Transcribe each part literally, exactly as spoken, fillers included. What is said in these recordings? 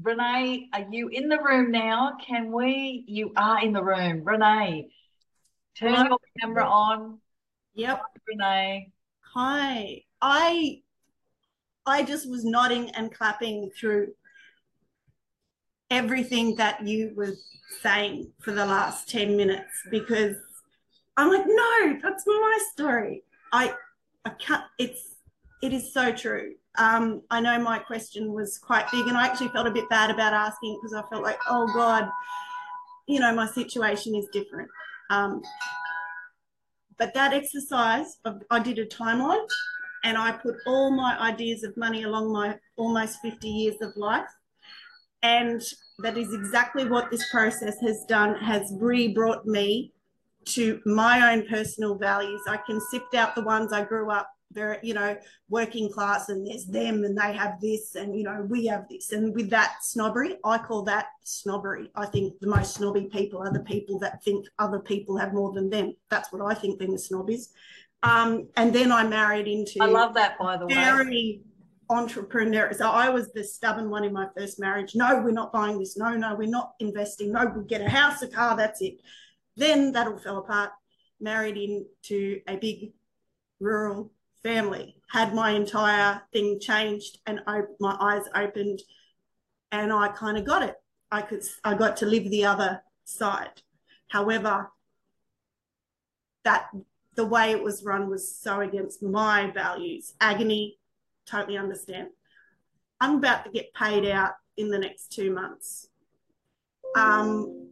Renee, are you in the room now? Can we? You are in the room. Renee, turn Hello. your camera on. Hi, Yep. Renee. Hi. I I just was nodding and clapping through everything that you were saying for the last ten minutes because I'm like, no, that's my story. I I can't it's it is so true. Um, I know my question was quite big and I actually felt a bit bad about asking because I felt like, oh God, you know, my situation is different. Um, but that exercise, of, I did a timeline and I put all my ideas of money along my almost fifty years of life. And that is exactly what this process has done, has re-brought me to my own personal values. I can sift out the ones I grew up very, you know, working class and there's them and they have this and, you know, we have this. And with that snobbery, I call that snobbery. I think the most snobby people are the people that think other people have more than them. That's what I think being a snob is. Um, and then I married I into love that, by the way. very entrepreneur. So I was the stubborn one in my first marriage. No, we're not buying this. No, no, we're not investing. No, we'll get a house, a car, that's it. Then that all fell apart. Married into a big rural family, had my entire thing changed and I, my eyes opened and I kind of got it. I could, I got to live the other side. However, that the way it was run was so against my values. Agony, totally understand. I'm about to get paid out in the next two months. Um,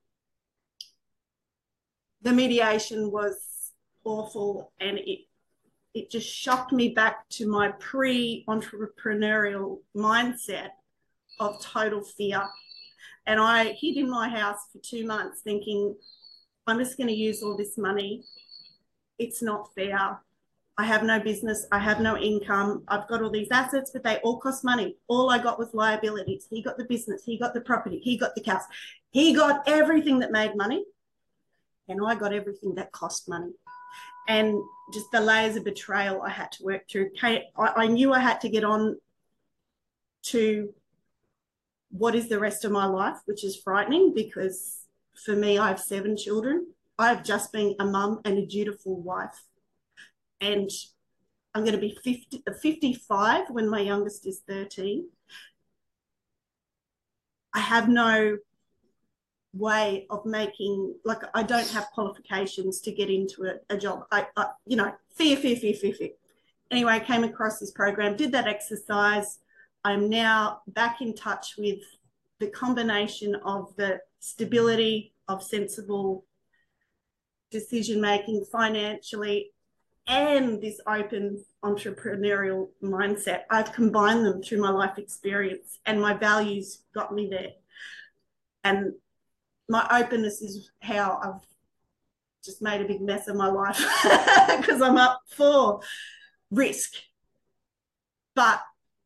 the mediation was awful and it it just shocked me back to my pre-entrepreneurial mindset of total fear. And I hid in my house for two months thinking, I'm just going to use all this money. It's not fair. I have no business. I have no income. I've got all these assets, but they all cost money. All I got was liabilities. He got the business. He got the property. He got the cows. He got everything that made money. And I got everything that cost money. And just the layers of betrayal I had to work through. I knew I had to get on to what is the rest of my life, which is frightening because for me, I have seven children. I've just been a mum and a dutiful wife. And I'm going to be fifty, fifty-five when my youngest is thirteen. I have no way of making, like, I don't have qualifications to get into a, a job. I, I, you know, fear, fear, fear, fear, fear. Anyway, I came across this program, did that exercise. I'm now back in touch with the combination of the stability of sensible decision making financially and this open entrepreneurial mindset. I've combined them through my life experience and my values got me there. And my openness is how I've just made a big mess of my life because I'm up for risk. But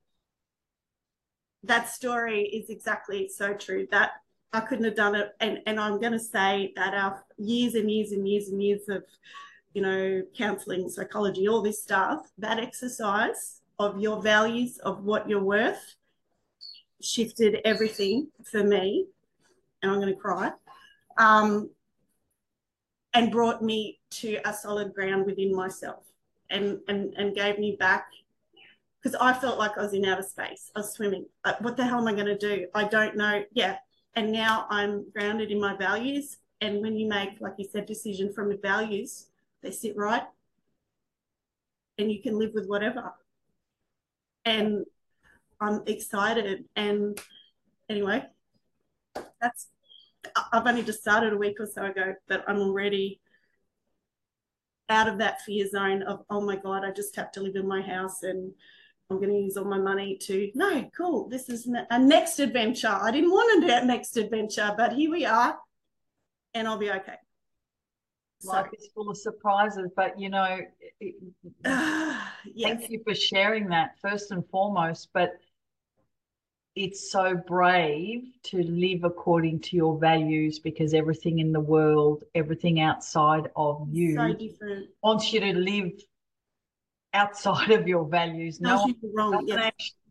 that story is exactly so true that I couldn't have done it. And, and I'm going to say that our years and years and years and years of, you know, counseling, psychology, all this stuff, that exercise of your values, of what you're worth, shifted everything for me. And I'm going to cry. Um, and brought me to a solid ground within myself and, and, and gave me back, because I felt like I was in outer space. I was swimming. Like, what the hell am I going to do? I don't know. Yeah. And now I'm grounded in my values. And when you make, like you said, decision from the values, they sit right and you can live with whatever. And I'm excited. And anyway, that's, I've only just started a week or so ago, but I'm already out of that fear zone of, oh my God, I just have to live in my house and I'm going to use all my money to, no, cool, this is a next adventure. I didn't want to do that next adventure, but here we are and I'll be okay. Life so. is full of surprises, but you know, it, uh, yes. Thank you for sharing that first and foremost, but it's so brave to live according to your values because everything in the world, everything outside of you so different. wants you to live outside of your values. No, no, wrong. one, Yes.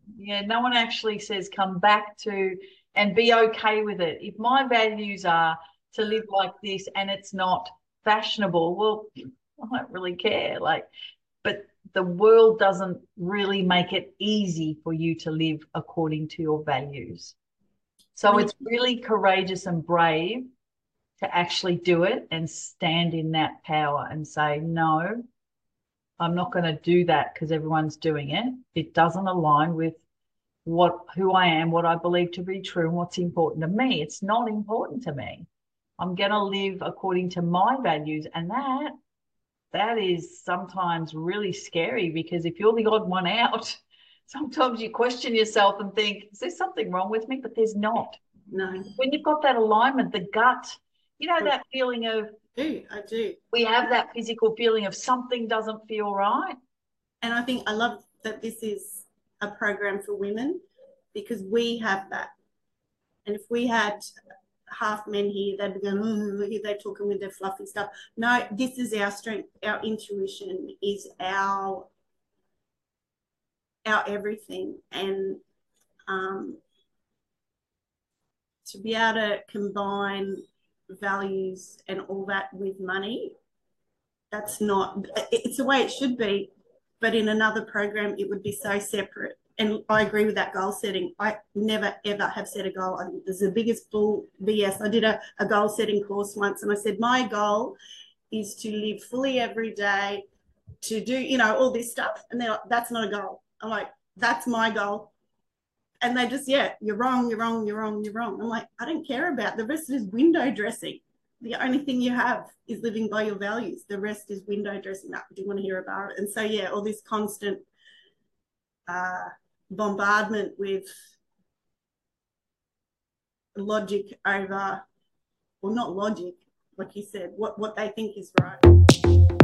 Yeah, no one actually says come back to and be okay with it. If my values are to live like this and it's not fashionable, well, I don't really care. Like, but the world doesn't really make it easy for you to live according to your values. So it's really courageous and brave to actually do it and stand in that power and say, no, I'm not going to do that because everyone's doing it. It doesn't align with what who I am, what I believe to be true, and what's important to me. It's not important to me. I'm going to live according to my values, and that that is sometimes really scary because if you're the odd one out, sometimes you question yourself and think, is there something wrong with me? But there's not. No. When you've got that alignment, the gut, you know, that feeling of, I do, I do. we have that physical feeling of something doesn't feel right. And I think I love that this is a program for women because we have that. And if we had half men here, they'd be going, oh, here they're talking with their fluffy stuff. No, this is our strength. Our intuition is our our everything. And um, to be able to combine values and all that with money, that's not, it's the way it should be. But in another program, it would be so separate. And I agree with that goal setting. I never, ever have set a goal. I think this is the biggest bull B S. I did a, a goal setting course once and I said, my goal is to live fully every day, to do, you know, all this stuff. And they're like, that's not a goal. I'm like, that's my goal. And they just, yeah, you're wrong, you're wrong, you're wrong, you're wrong. I'm like, I don't care about the rest is window dressing. The only thing you have is living by your values. The rest is window dressing. That do you want to hear about it? And so, yeah, all this constant uh, bombardment with logic over, well, not logic, like you said, what, what they think is right.